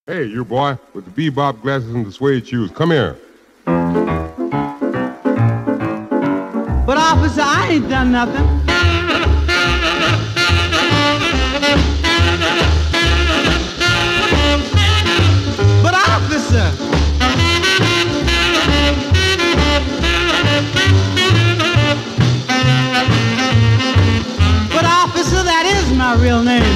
Hey, you boy, with the bebop glasses and the suede shoes, come here. But officer, I ain't done nothing. But officer, that is my real name.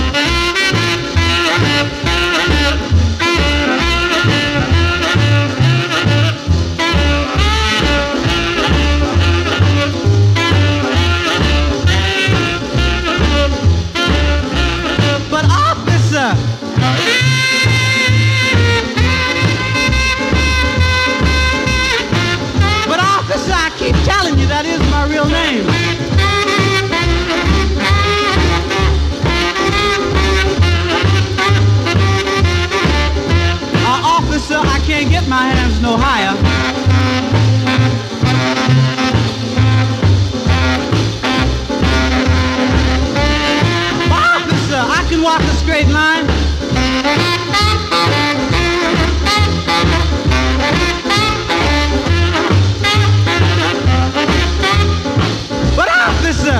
But officer, I keep telling you that is my real name. Officer, I can't get my hands no higher. Officer, I can walk a straight line. But officer,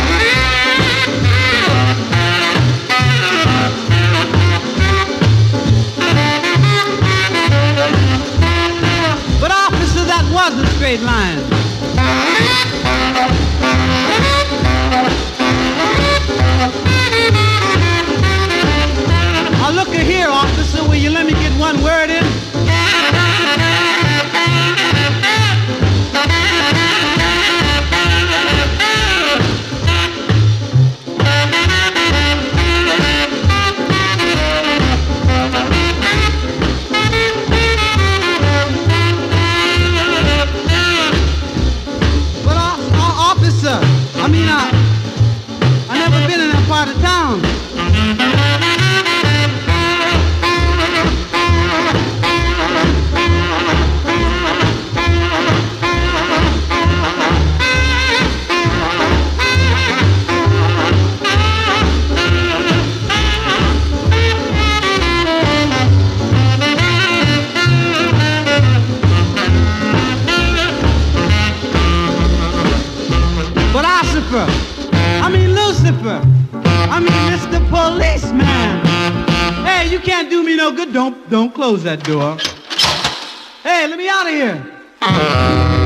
that was a straight line. Now look here, officer, will you let me get one word in? I never been in that part of town. But Lucifer, Mr. Policeman. Hey, you can't do me no good. Don't close that door. Hey, let me out of here.